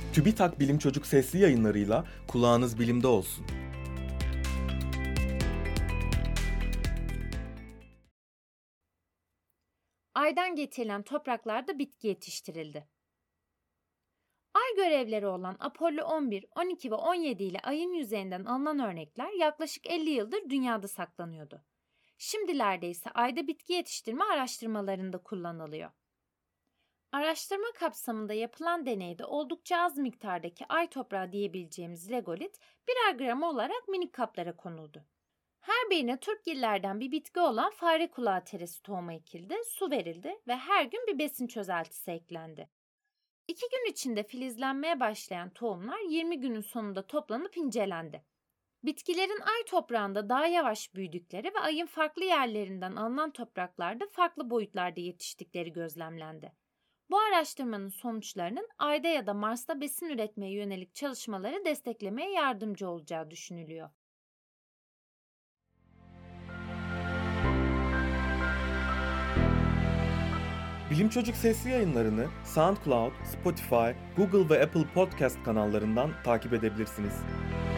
TÜBİTAK Bilim Çocuk sesli yayınlarıyla kulağınız bilimde olsun. Aydan getirilen topraklarda bitki yetiştirildi. Ay görevleri olan Apollo 11, 12 ve 17 ile Ay'ın yüzeyinden alınan örnekler yaklaşık 50 yıldır dünyada saklanıyordu. Şimdilerde ise Ay'da bitki yetiştirme araştırmalarında kullanılıyor. Araştırma kapsamında yapılan deneyde oldukça az miktardaki Ay toprağı diyebileceğimiz regolit birer gram olarak minik kaplara konuldu. Her birine Turkgillerden bir bitki olan fare kulağı teresi tohumu ekildi, su verildi ve her gün bir besin çözeltisi eklendi. 2 gün içinde filizlenmeye başlayan tohumlar 20 günün sonunda toplanıp incelendi. Bitkilerin Ay toprağında daha yavaş büyüdükleri ve Ay'ın farklı yerlerinden alınan topraklarda farklı boyutlarda yetiştikleri gözlemlendi. Bu araştırmanın sonuçlarının Ay'da ya da Mars'ta besin üretmeye yönelik çalışmaları desteklemeye yardımcı olacağı düşünülüyor. Bilim Çocuk sesli yayınlarını SoundCloud, Spotify, Google ve Apple Podcast kanallarından takip edebilirsiniz.